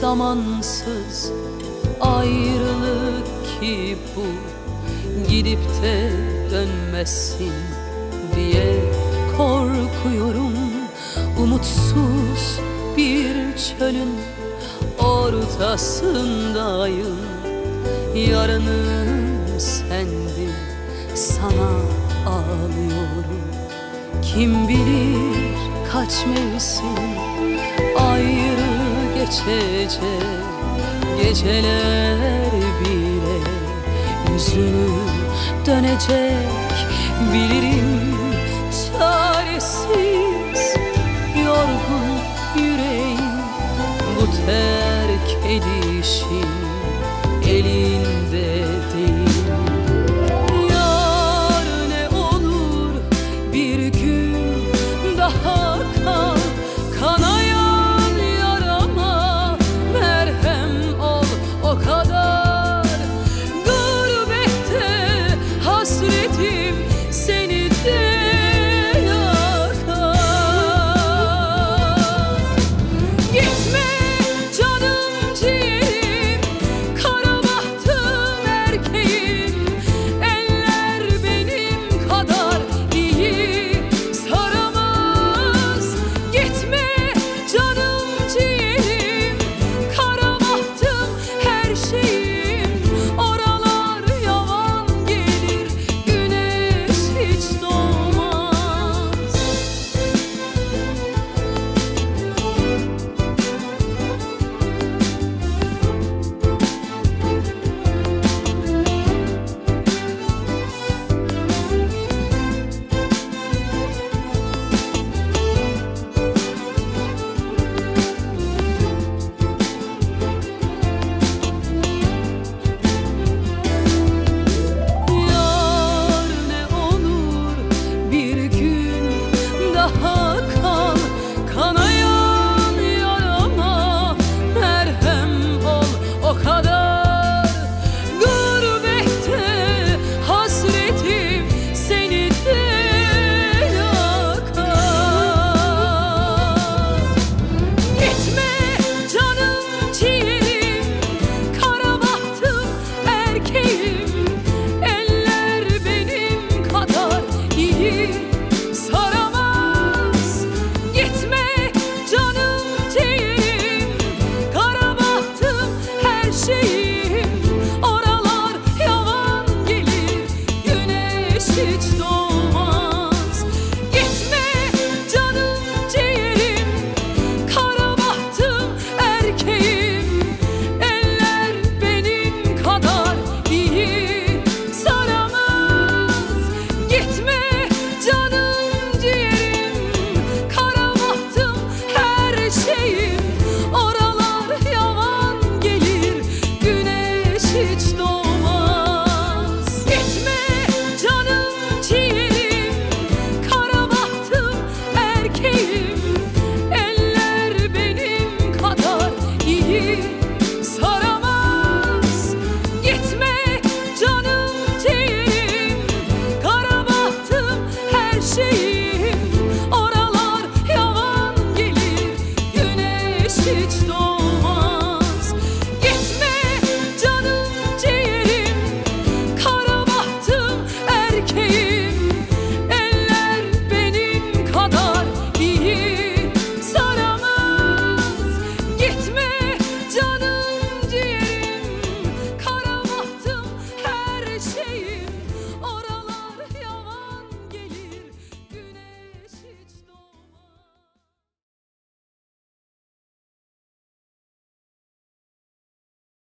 zamansız ayrılık ki bu, gidip de dönmezsin diye korkuyorum. Umutsuz bir çölün ortasındayım, yarınım sendin, sana ağlıyorum. Kim bilir kaç mevsim ayrı geçecek, geceler bile yüzünü dönecek. Bilirim çaresiz yorgun yüreğim, bu terk edişin elinde değil. Yar ne olur bir gün daha kal, kanayan yarama merhem ol o kadar. Gurbette hasretim seni de yakar. Gitme canım ciğerim, kara bahtım erkeğim. Eller benim kadar iyi saramaz. Gitme canım ciğerim, kara bahtım her şeyim.